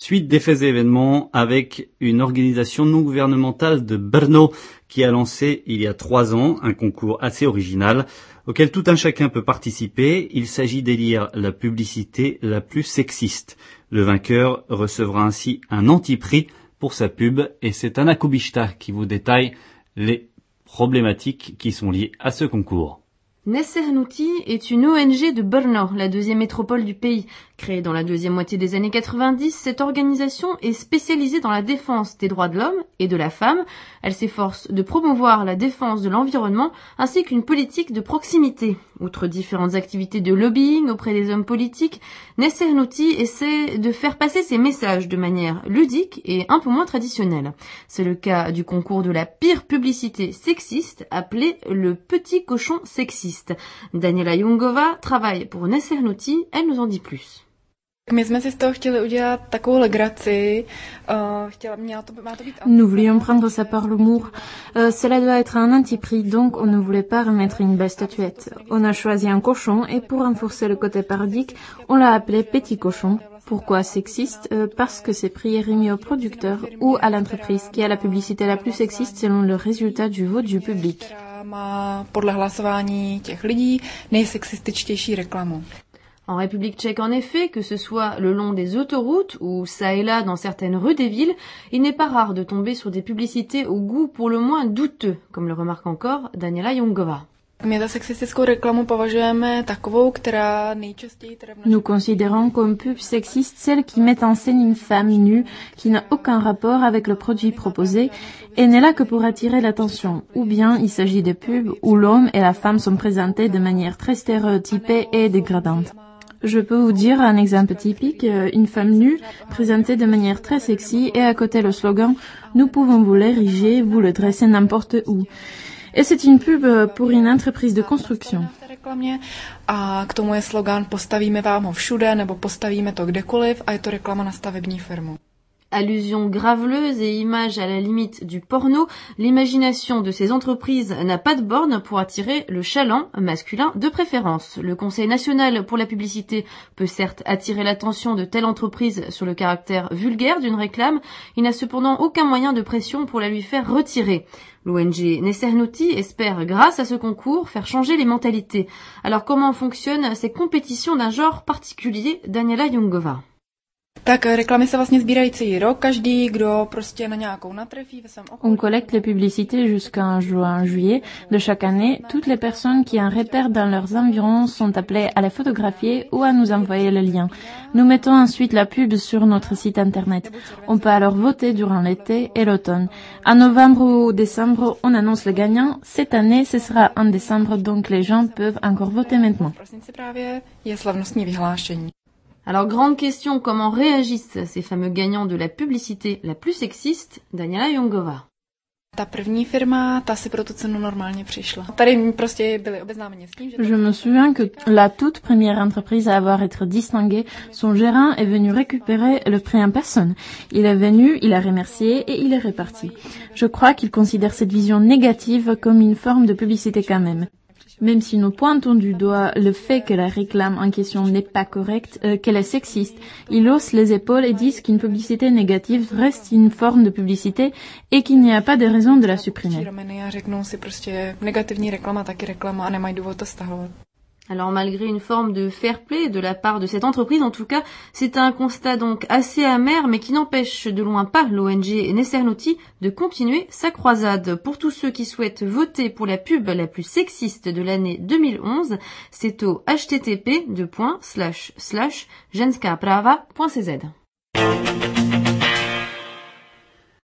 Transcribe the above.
Suite des faits et événements avec une organisation non gouvernementale de Brno qui a lancé il y a 3 ans un concours assez original auquel tout un chacun peut participer. Il s'agit d'élire la publicité la plus sexiste. Le vainqueur recevra ainsi un anti-prix pour sa pub et c'est Anna Kubishta qui vous détaille les problématiques qui sont liées à ce concours. Nessernuti est une ONG de Brno, la deuxième métropole du pays. Créée dans la deuxième moitié des années 90, cette organisation est spécialisée dans la défense des droits de l'homme et de la femme. Elle s'efforce de promouvoir la défense de l'environnement ainsi qu'une politique de proximité. Outre différentes activités de lobbying auprès des hommes politiques, Nessernuti essaie de faire passer ses messages de manière ludique et un peu moins traditionnelle. C'est le cas du concours de la pire publicité sexiste appelé le petit cochon sexiste. Daniela Jungova travaille pour Nessernuti, elle nous en dit plus. Nous voulions prendre ça par l'humour. Cela doit être un anti-prix, donc on ne voulait pas remettre une belle statuette. On a choisi un cochon et pour renforcer le côté parodique, on l'a appelé petit cochon. Pourquoi sexiste? Parce que ces prix est remis au producteur ou à l'entreprise qui a la publicité la plus sexiste selon le résultat du vote du public. En République tchèque, en effet, que ce soit le long des autoroutes ou ça et là dans certaines rues des villes, il n'est pas rare de tomber sur des publicités au goût pour le moins douteux, comme le remarque encore Daniela Jungova. Nous considérons comme pub sexiste celle qui met en scène une femme nue qui n'a aucun rapport avec le produit proposé et n'est là que pour attirer l'attention. Ou bien il s'agit de pubs où l'homme et la femme sont présentés de manière très stéréotypée et dégradante. Je peux vous dire un exemple typique, une femme nue présentée de manière très sexy et à côté le slogan « Nous pouvons vous l'ériger, vous le dresser n'importe où ». Et c'est une pub pour une entreprise de construction. A k tomu je slogan postavíme vám ho všude nebo postavíme to kdekoliv a je to reklama na stavební firmu. Allusion graveleuse et image à la limite du porno, l'imagination de ces entreprises n'a pas de borne pour attirer le chaland masculin de préférence. Le Conseil national pour la publicité peut certes attirer l'attention de telle entreprise sur le caractère vulgaire d'une réclame, il n'a cependant aucun moyen de pression pour la lui faire retirer. L'ONG Nessernuti espère, grâce à ce concours, faire changer les mentalités. Alors comment fonctionnent ces compétitions d'un genre particulier, Daniela Jungova? On collecte les publicités jusqu'en juin-juillet de chaque année. Toutes les personnes qui en repèrent dans leurs environs sont appelées à les photographier ou à nous envoyer le lien. Nous mettons ensuite la pub sur notre site internet. On peut alors voter durant l'été et l'automne. En novembre ou décembre, on annonce le gagnant. Cette année, ce sera en décembre, donc les gens peuvent encore voter maintenant. Alors, grande question, comment réagissent ces fameux gagnants de la publicité la plus sexiste, Daniela Jungova? Je me souviens que la toute première entreprise à avoir été distinguée, son gérant est venu récupérer le prix en personne. Il est venu, il a remercié et il est reparti. Je crois qu'il considère cette vision négative comme une forme de publicité quand même. Même si nous pointons du doigt le fait que la réclame en question n'est pas correcte, qu'elle est sexiste, ils haussent les épaules et disent qu'une publicité négative reste une forme de publicité et qu'il n'y a pas de raison de la supprimer. Alors malgré une forme de fair play de la part de cette entreprise, en tout cas, c'est un constat donc assez amer, mais qui n'empêche de loin pas l'ONG Nessernuti de continuer sa croisade. Pour tous ceux qui souhaitent voter pour la pub la plus sexiste de l'année 2011, c'est au http://ženskaprava.cz.